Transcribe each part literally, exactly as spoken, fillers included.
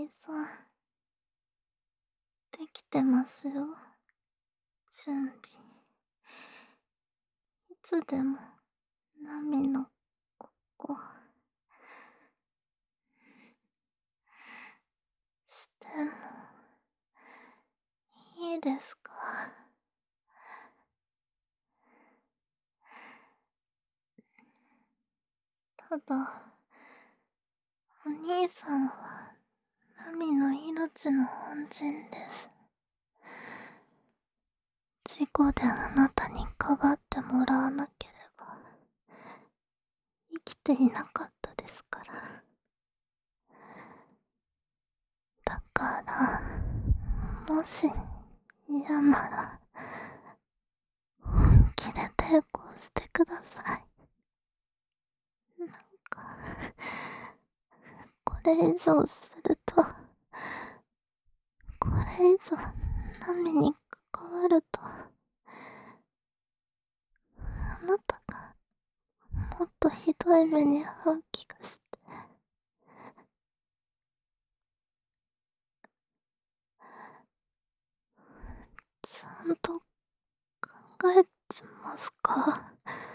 兄さん、できてますよ。準備。いつでも、ナミのここ、しても、いいですか？ただ、お兄さんは、ナミの命の恩人です。事故であなたにかばってもらわなければ、生きていなかったですから。だから、もし、嫌なら、本気で抵抗してください。なんか、これ以上すると、これ以上、ナミに関わると、あなたが、もっとひどい目に遭う気がして。ちゃんと考えてますか？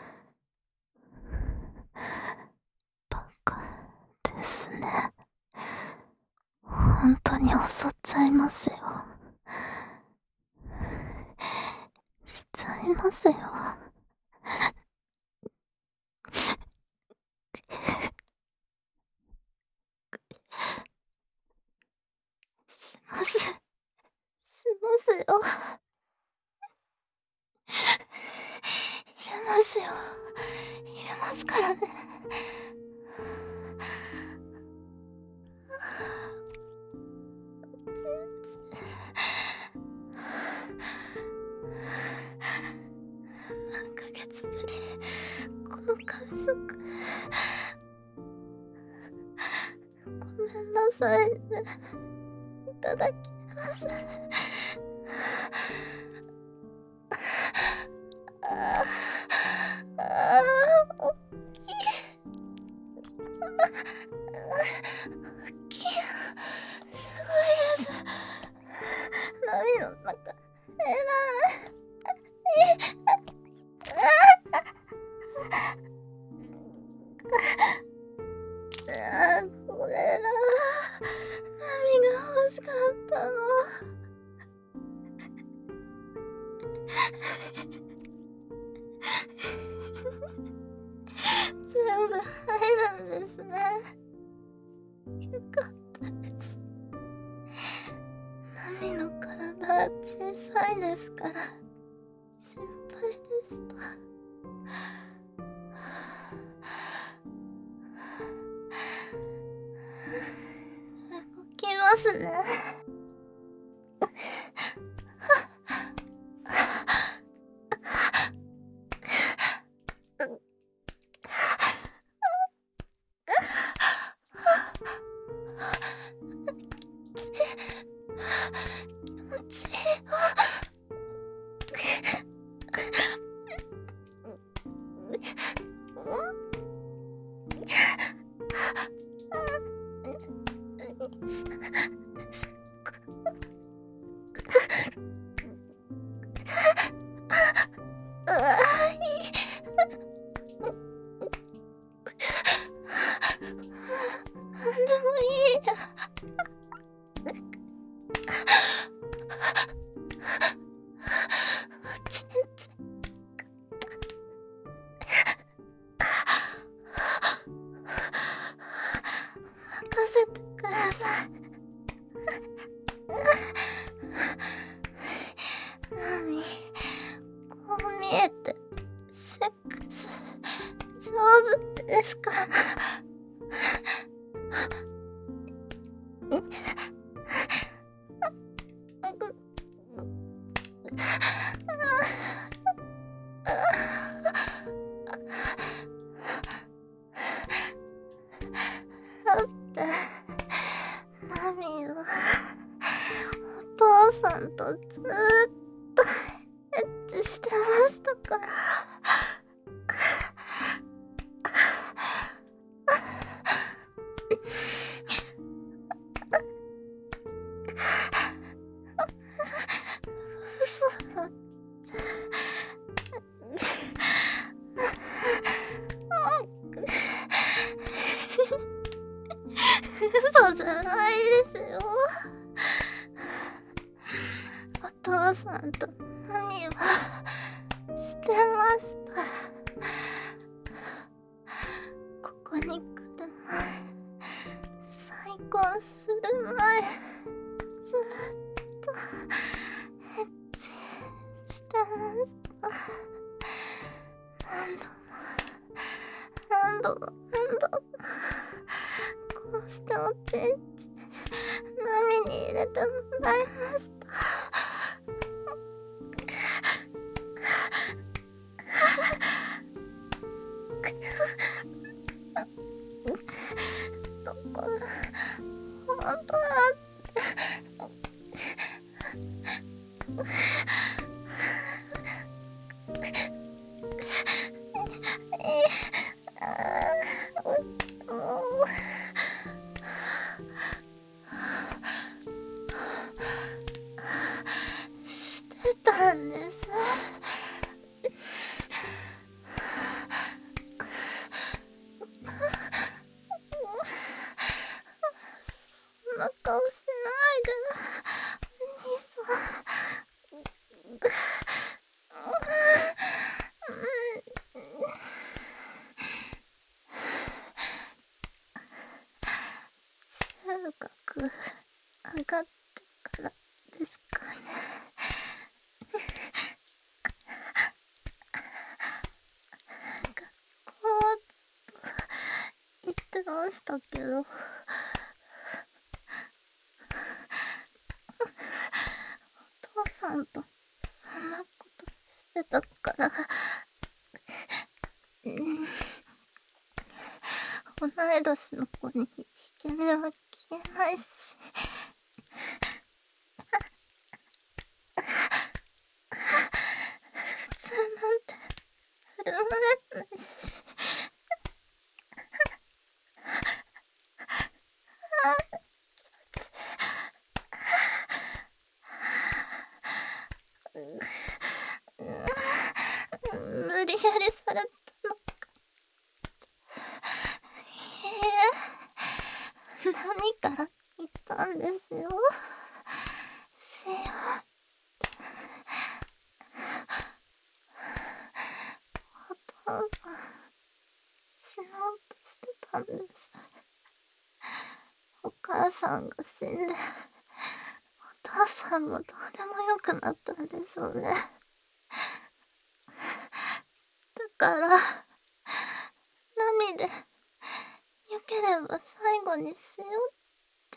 バカですね。本当に襲っちゃいますよ。しちゃいますよ。します。しますよ。入れますよ。入れますからね。何ヶ月ぶり、この感触。ごめんなさいね。いただきます。ああ、ああ、おっきい。おっきい。すごいです。波の中、えらい。ああ、これだ。波が欲しかったの。全部入るんですね。よかったです。ナミの体は小さいですから心配でした。動きますね。ですから。だってナミはお父さんとずーっとエッチしてましたから。 そうじゃないですよ。お父さんとナミはしてました。ここに来る前、再婚する前、ずっとエッチしてました。何度も何度も何度もこうしておちんち波に入れてもらいました。だから本当だしてたんです。そんな顔しないで、お兄さん。中学上がってからですかね。学校はずっと行ってましたけど、お父さんとそんなことしてたから、うん、同い年の子に引け目は消えないし、普通なんて振る舞えないし、無理やりされたのか。いえ、何から言ったんですよ。しよう。お父さん、死のうとしてたんです。お母さんが死んで、お父さんもどうでもよくなったんでしょうね。だから、涙で、よければ最後にしようって。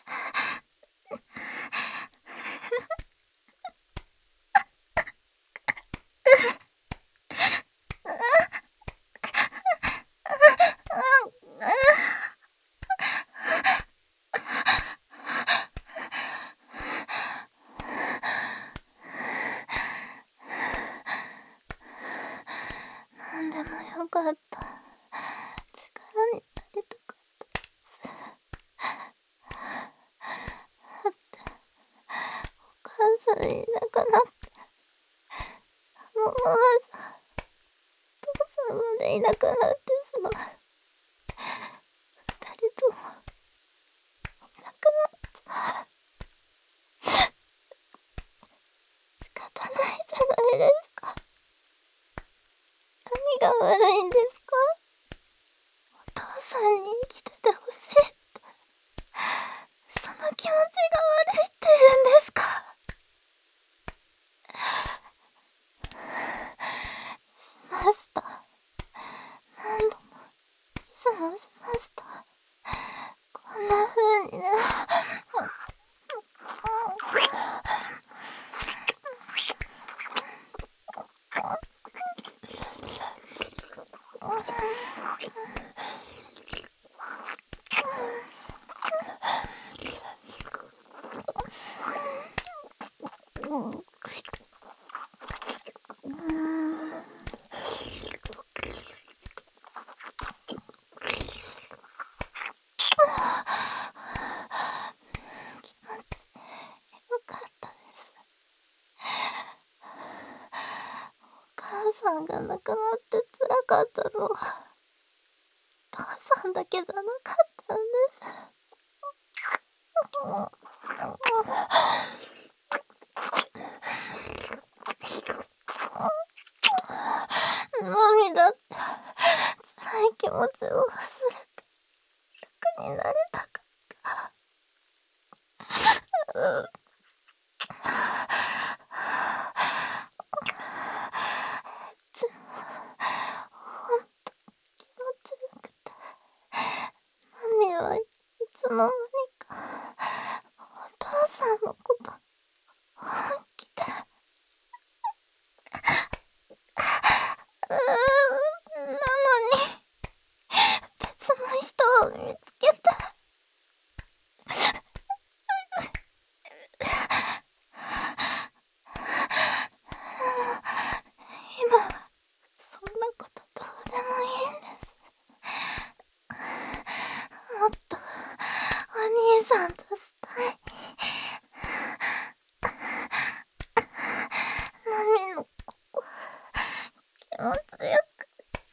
なんでもよかった。力になりたかったです。だって、お母さんいなくなって、もうまさ、お父さんまでいなくなってしまう。二人とも、いなくなっちゃう。仕方ないじゃないですか。何が悪いんですか？お父さんに生きててほしいって、その気持ちが悪いって言うんですか？しました。何度もキスもしました。こんな風にね。よかったです。お母さんが亡くなって辛かったのは、お父さんだけじゃなかったんです。 涙って辛い気持ちを忘れて楽になれたかった。うん。つほんと気持ちよくて、マミはいつの間にかお父さんのこと本気でうーん、なのに別の人を見つけて今はそんなことどうでもいいんです。もっとお兄さんとしたい。マミのここ気持ちよく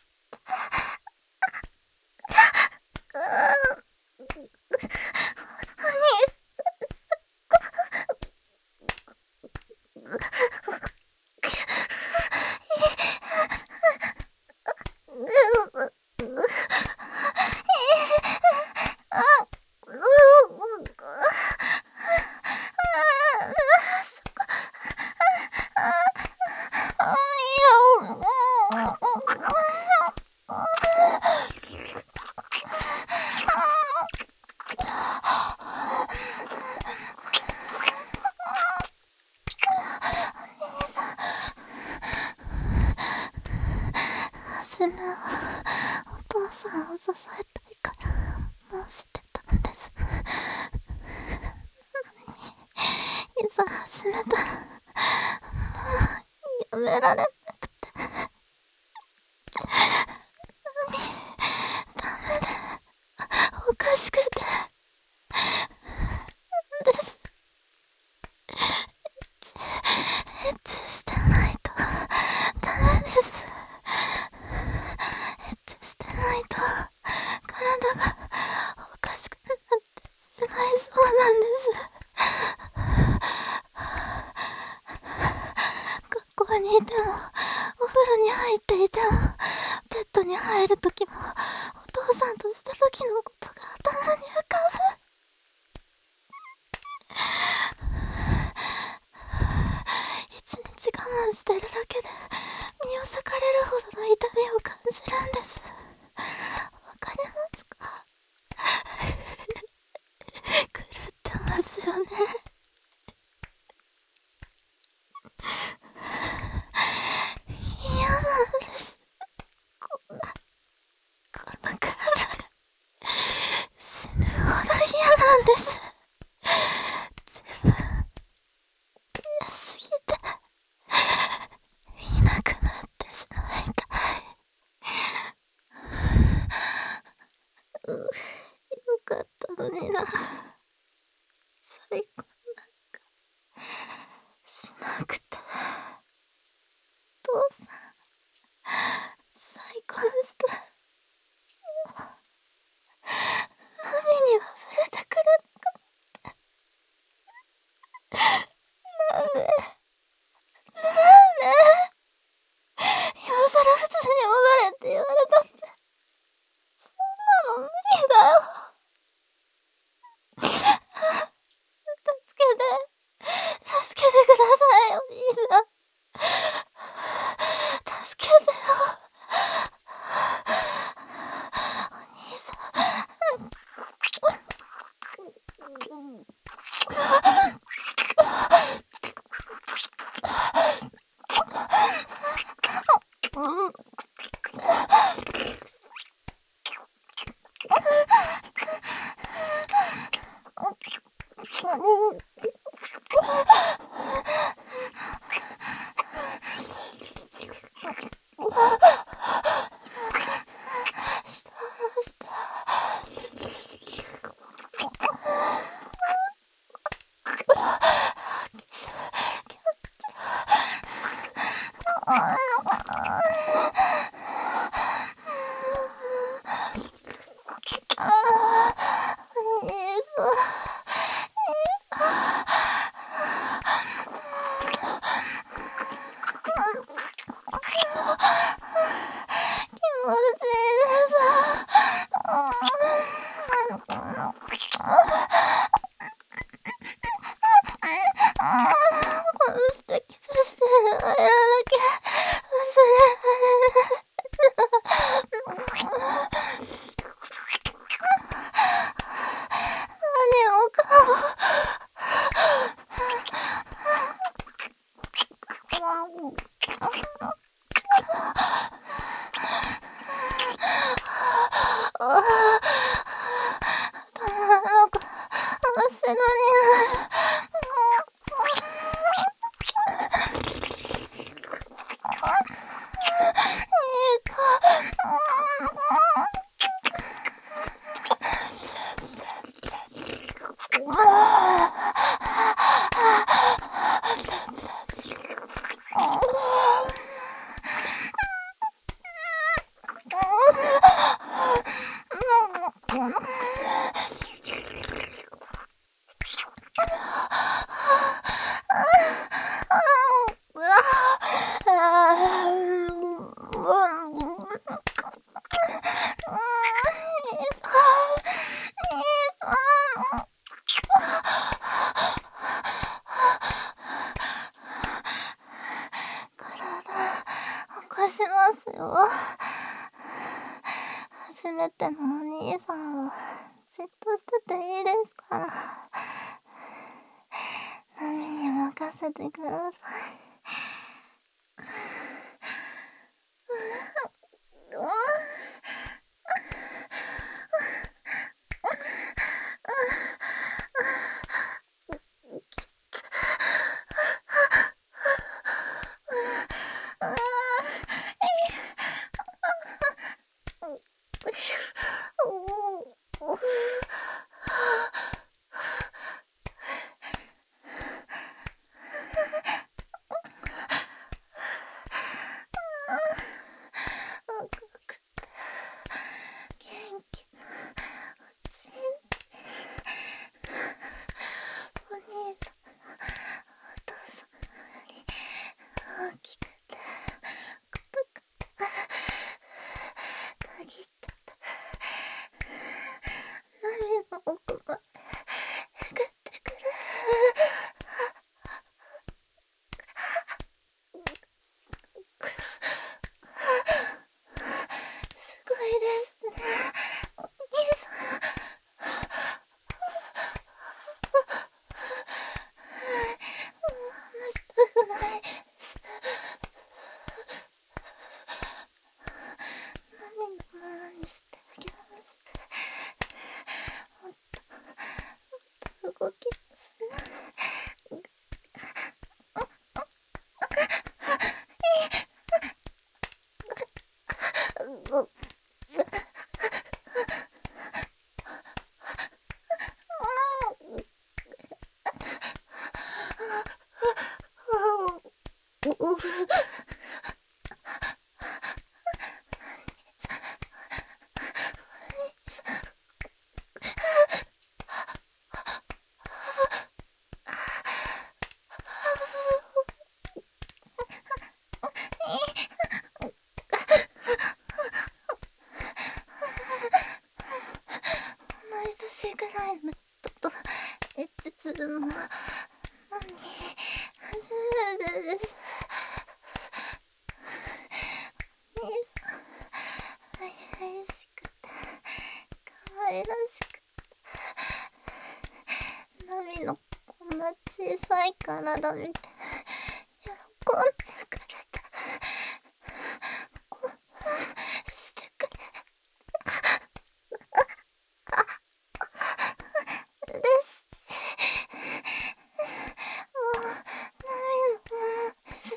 うーん、お兄さん娘はお父さんを支えたいからもう捨てたんです。いざ始めたらもうやめられなくて、マミダメでおかしくてですエッチしてないとダメです。エッチしてないと体がおかしくなってしまいそうなんです。学校にいてもお風呂に入っていてもベッドに入るときもお父さんとしたときのことが頭に浮かぶ。一日我慢してるだけで身を裂かれるほどの痛みを感じるんです。わかりますか？狂ってますよね。嫌なんです。こんなこの体が死ぬほど嫌なんです。自分嫌すぎていなくなってしまいたい。うよかったのにな。再婚なんかしなくて。父さん再婚してマミには触れてくれなかった。なんでなんで今さら普通に戻れって言われたって、そんなの無理だよ。助けて助けてください、お兄さん。助けてよ、お兄さん。 初めてのお兄さんをじっとしてていいですから。ナミに任せてください。体見て喜んでくれた。こうしてくれ嬉しい。もう涙ものです。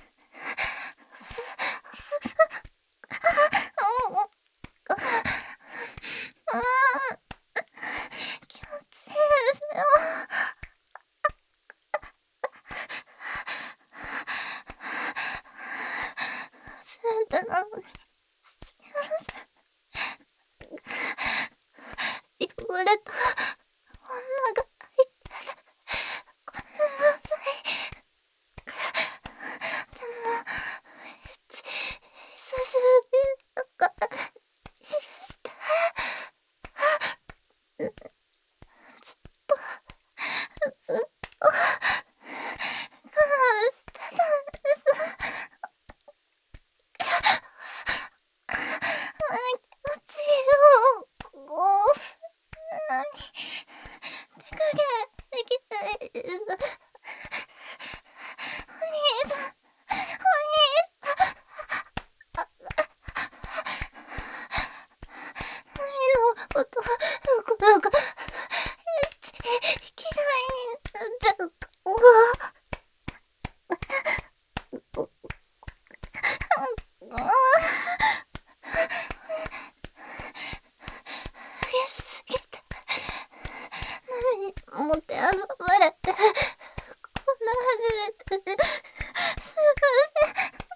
気持ちいいですよ。 もてあそばれて、こんな初めてですいません。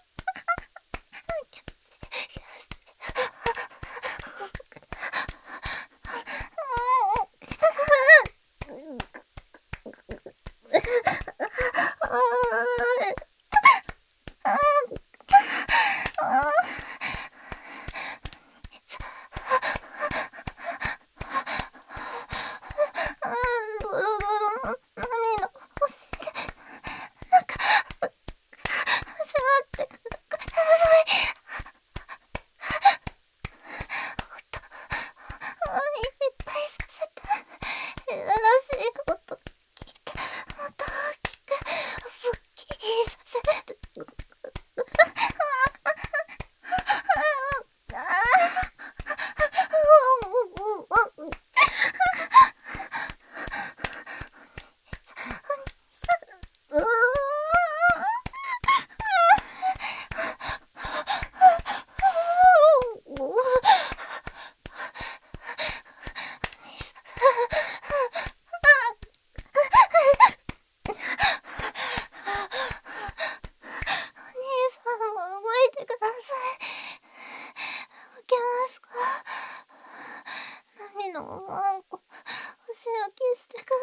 ドロドロの波の星でなんか始まってください。もっといっぱいさせて、やらしい音聞いて、もっと大きく大きいさせて。のワンコ、お仕置きしてくだ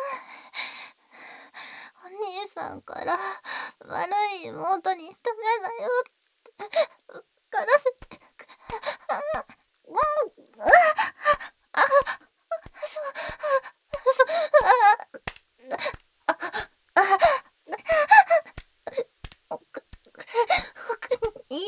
さい。お兄さんから悪い妹にダメだよって分からせてください。うん、あ、あ、そう、そう、あ、あ、奥、奥に、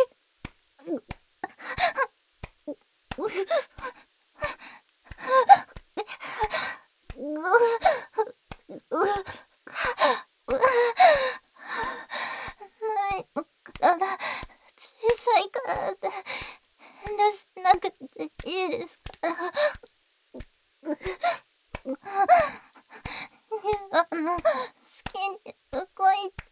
から小さいからって遠慮しなくていいですから。あの好きに動いて。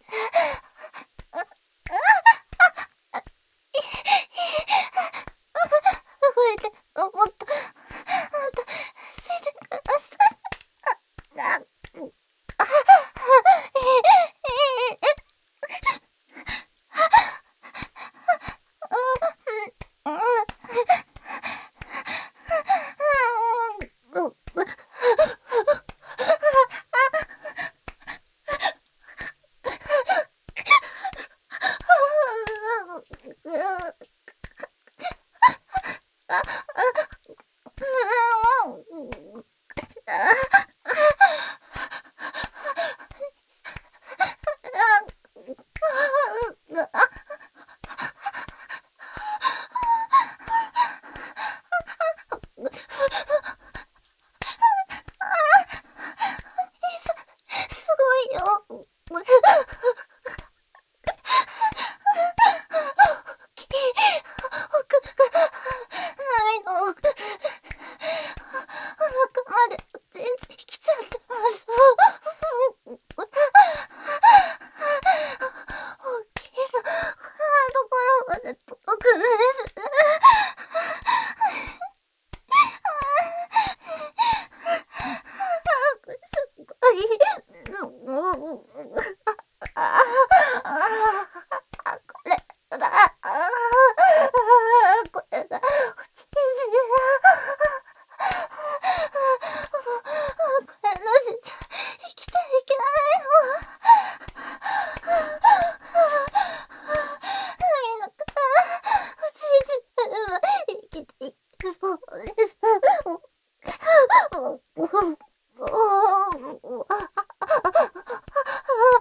動いて思った。あんたついてください。あ、あ、ええ、ええ、すごいよ。大きい奥が波の奥、お腹まで全然来ちゃってます。大きいの、こんなところまで届くんです。すごい。ああ、これだ。これだ。おちんじこれなしじゃ生きていけないの。波のからおちんじたら生きていくそうです。おおおおお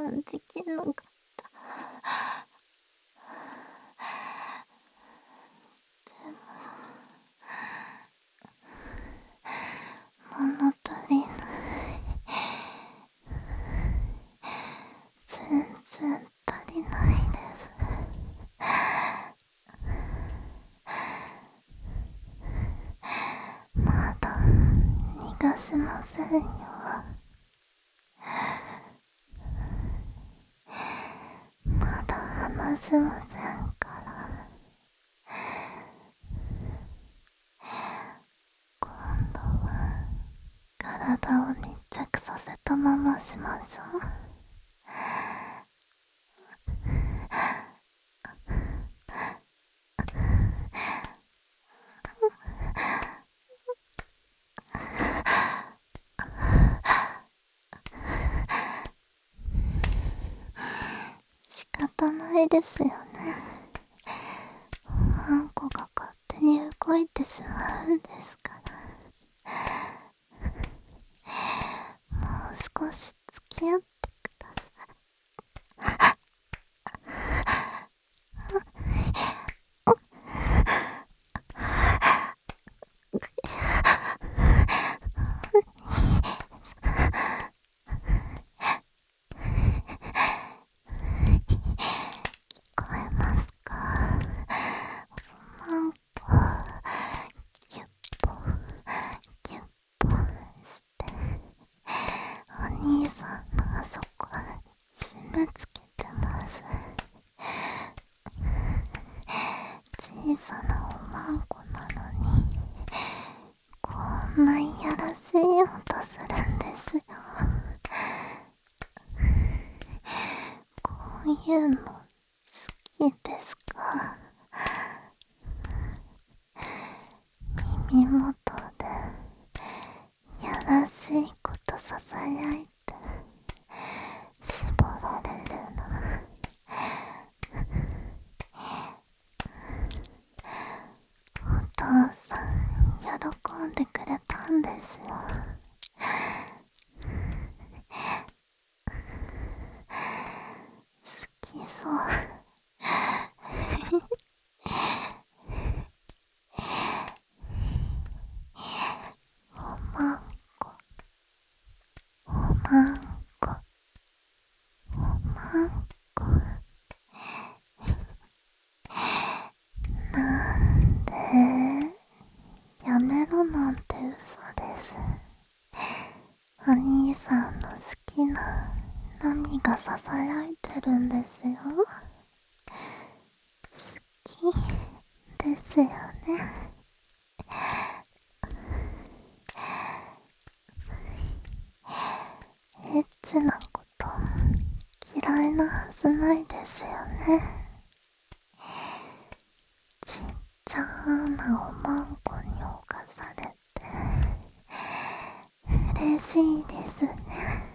できなかった。でも物足りない。全然足りないです。まだ逃がしませんよ。まだ離しませんから。今度は体を密着させたまましましょう。仕方ないですよね。あんこが勝手に動いてしまうんですから。もう少し付き合ってください。聞こえますか？なんかギュッポギュッポしてお兄さんのあそこ締め付けてます。小さなおまんこなのにこんないやらしい音するんですよ。こういうの好きですか？耳元でやらしいことささやいて絞られるの。お父さん喜んでくれたんですよ。好きそう。おまんこおまんこおまんこ。なんでやめろなんて嘘です。お兄さんの好きなナミがささやいてるんですよ。好きですよね。エッチなこと嫌いなはずないですよね。ちっちゃなおまんこに侵されて嬉しいですね。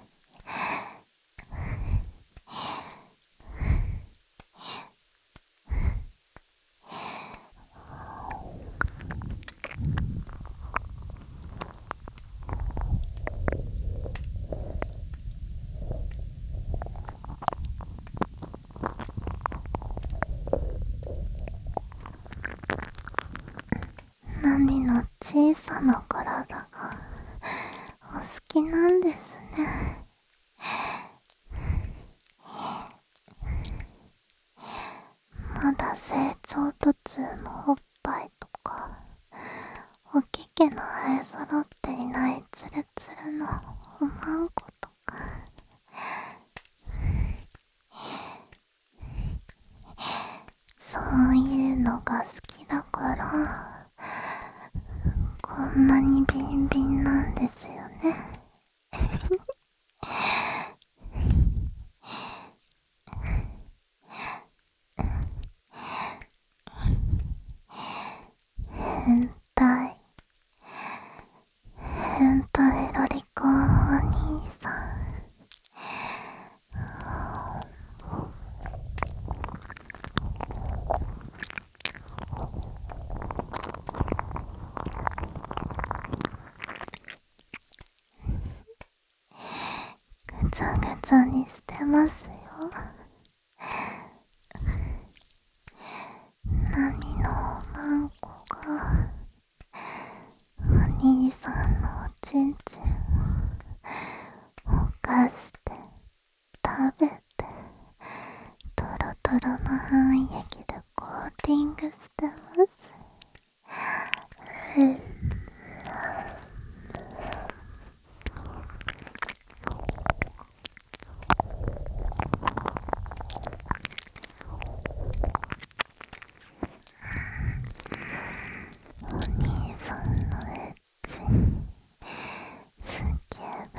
ナミの小さな体がお好きなんですね。まだ成長途中のおっぱいとかおけけの生え揃っていないツルツルのおまんことかそういうのが好きだからこんなにビンビンなんですよね。 ちゃぐちゃにしてますよ。ナミのおまんこがお兄さんのおちんちんをほかして食べて、トロトロの半液でコーティングしてます。お兄さんのエッチスケベ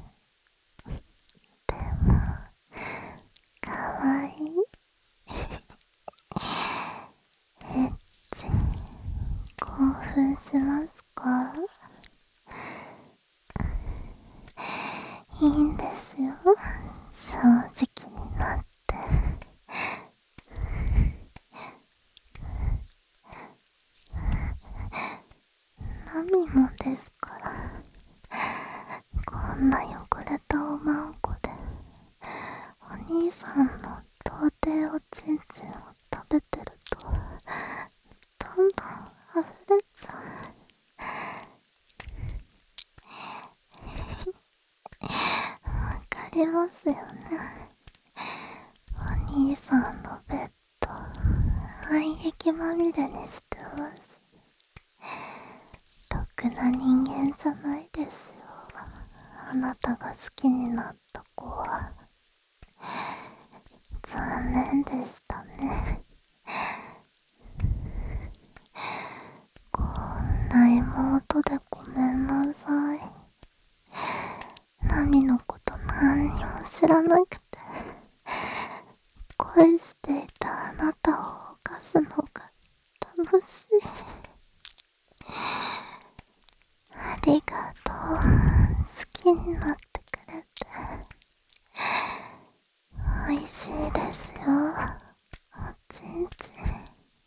でもかわいいエッチ興奮しますか？いいんですよ、正直になって。ナミもですから。こんな汚れたおまんこでお兄さんの童貞おちんちんを食べてるとどんどん溢れちゃう。わかりますよね。お兄さんのベッド廃液まみれにしてます。ろくな人間じゃないですよ、あなたが好きになった子は。残念でしたね。こんな妹でごめんなさい。ナミのこと何にも知らなくて、恋していたあなたを犯すのが楽しい。ありがとう、好きになってくれて。美味しいですよ、おちんちん。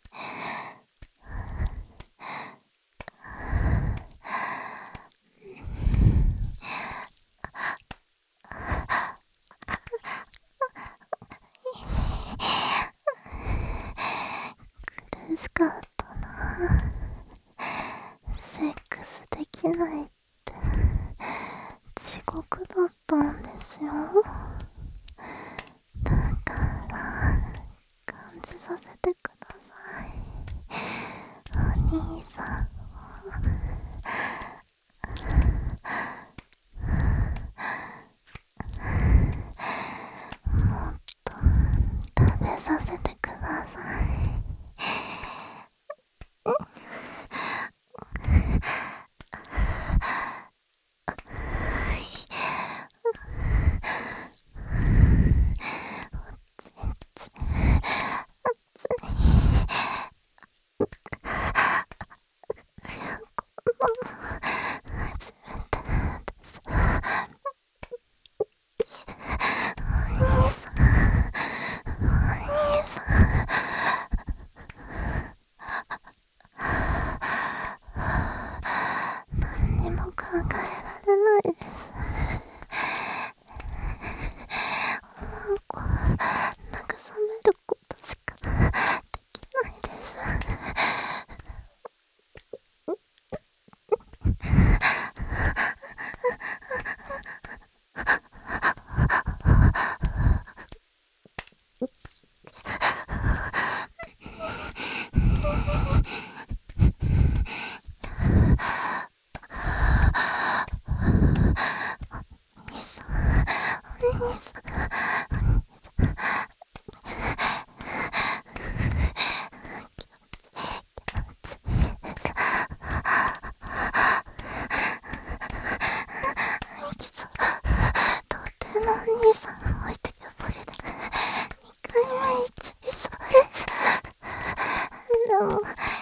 苦しかったな。セックスできないって地獄だったんですよ。だから感じさせてください、お兄さんを。もっと食べさせてください。初めてです。お兄さん、お兄さん。何にも考えられないです。おまんこ慰めることしかできないです。お兄さん、お兄さん、童貞のお兄さん置いてけぼりでにかいめいついそうです。でも、もう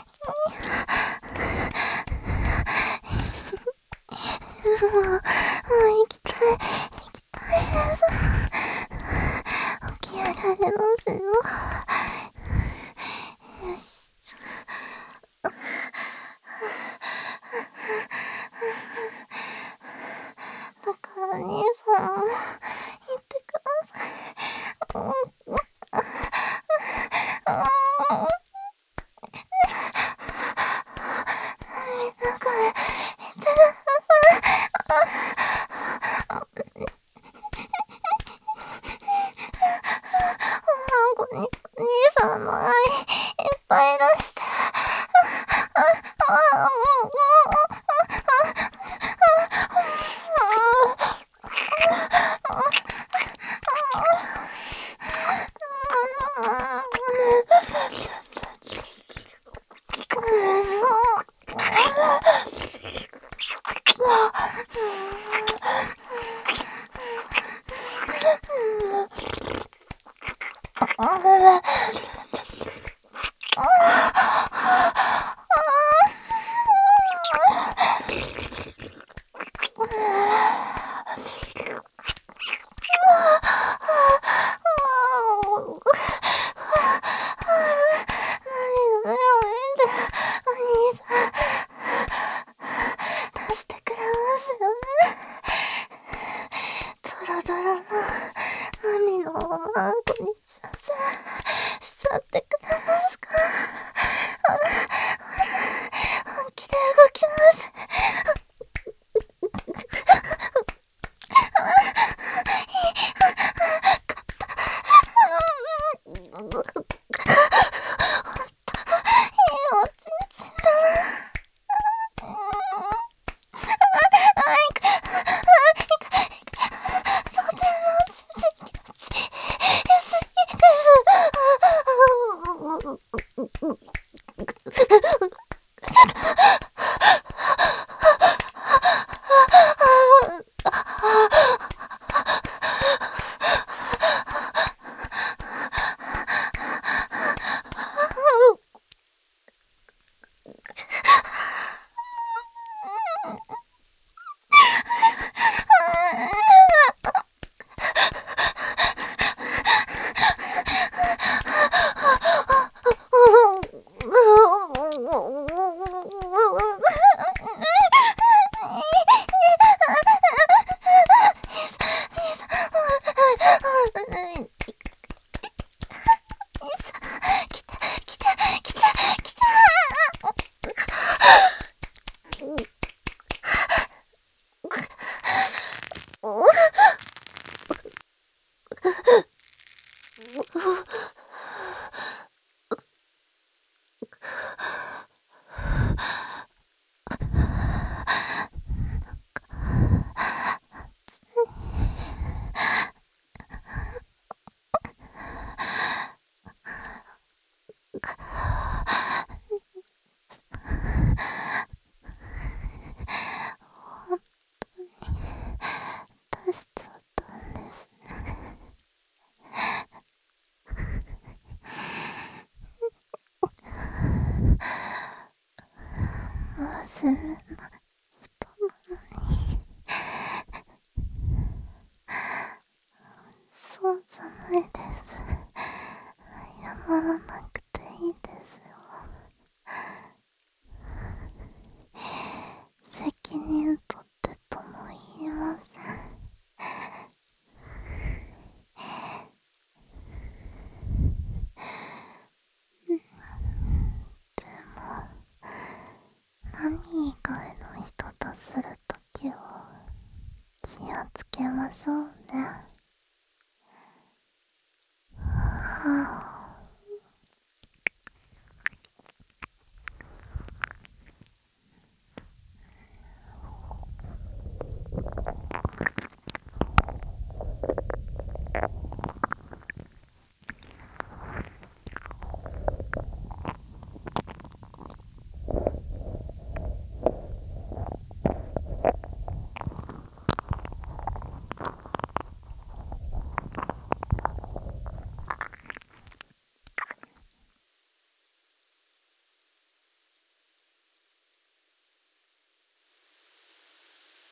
行きたい、行きたいです。起き上がれますよ。よし。だから兄さん、 ドラの涙をあんこにさせしちゃってくれますか？本気で動きます。出しちゃったんですね。真面目な人なのに、そうじゃないです。謝らなくていいですよ。責任取ってとも言いません。でも何以外の人とするときは気をつけましょうね。